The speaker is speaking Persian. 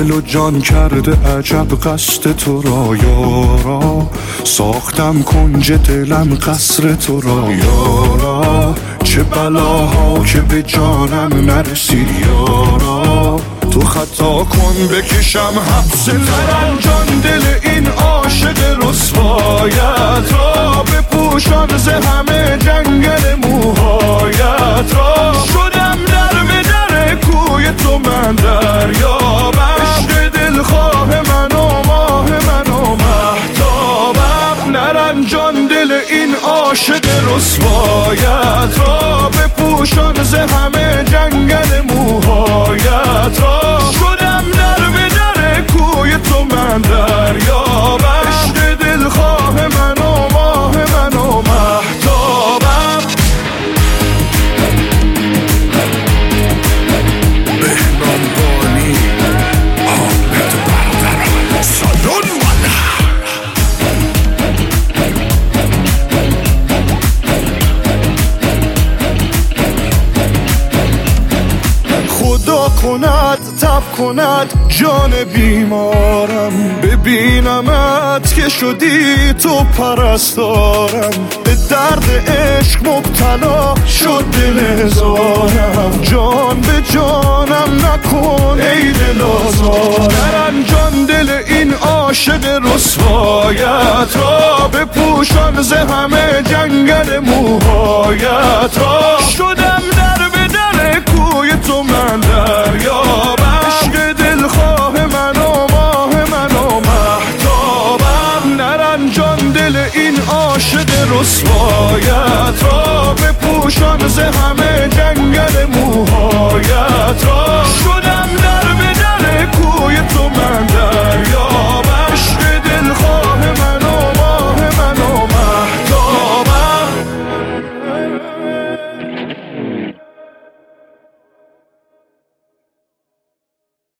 دل و جان کرده عجب قصد تو را یارا، ساختم کنج دلم قصر تو را یارا، چه بلاها که به جانم نرسید یارا، تو خطا کن بکشم حبس نرم جان دل این عاشق رسوایت را، بپوشان ز همه جنگل موهایت را، شدم در به در کوی تو من دریابم، عشق دلخواه من و ماه من و مهتابم، نرم جان دل این عاشق رسوایت را، بپوشان ز همه جنگل موهایت را، شدم در به در کوی تو من دریابم، عشق دلخواه من و ماه من و مهتابم. بهنام بانی حامد برادر سالون خدا کند تب کند جان بیمارم، ببینمت که شدی تو پرستارم، به درد عشق مبتلا شد دل هزارم، جان به جانم نکن ای دل آزارم، جان دل این عاشق رسوایت را، بپوشان ز همه جنگل موهایت را، شدم در به در کوی تو من دریابم، عشق دلخواه من و ماه من و مهتابم، نرم جان دل این عاشق رسوایت را، بپوشان ز همه جنگل موهایت را،